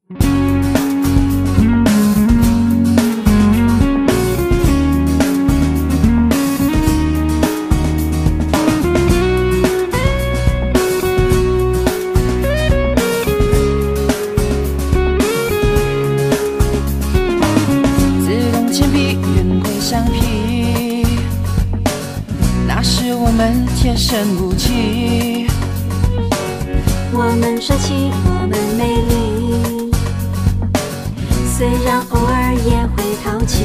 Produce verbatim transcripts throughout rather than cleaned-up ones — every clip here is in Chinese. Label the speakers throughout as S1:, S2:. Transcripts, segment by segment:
S1: 自动铅笔、圆规、橡皮，那是我们天生武器。
S2: 我们帅气，我们美丽，虽然偶尔也会淘气。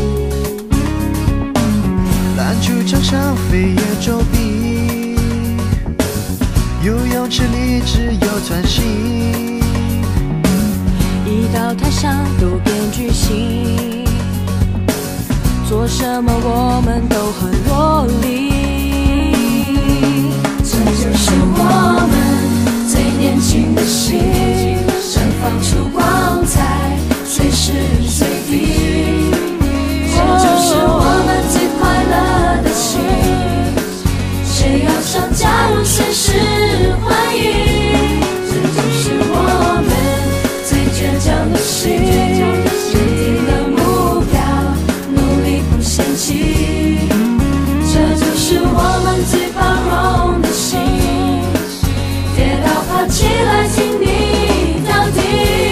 S3: 篮球场上飞檐走壁，游泳池里只有喘息。
S2: 一到台上都变巨星，做什么我们都很落力。这就是我们最年轻的心，绽放出光彩，随时随地。这就是我们最快乐的心，谁要想加入随时欢迎。这就是我们最倔强的心，坚定的目标，努力不嫌弃。这就是我们最包容的心，跌倒爬起来听你到底。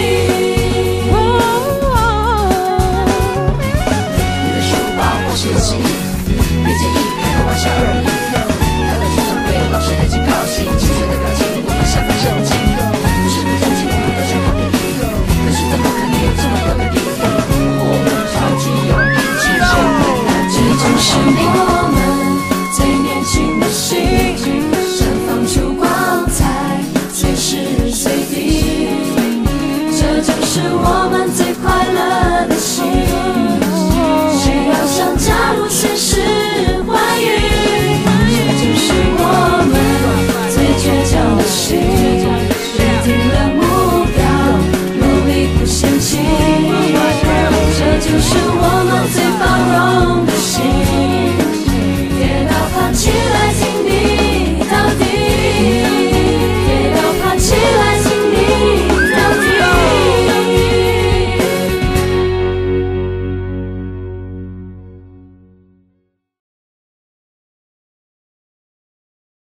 S2: 你的书包我写信，别介意，开个玩笑而已。他的学生会老师已经高兴，青春的表情我们像在受惊。不是不争气，我们都是好弟弟，可是怎么可能有这么多的弟弟？我们超级有义气，谁会难？这就是我们最年轻的心，绽放出光彩，随时随地。这就是我们最快乐的心。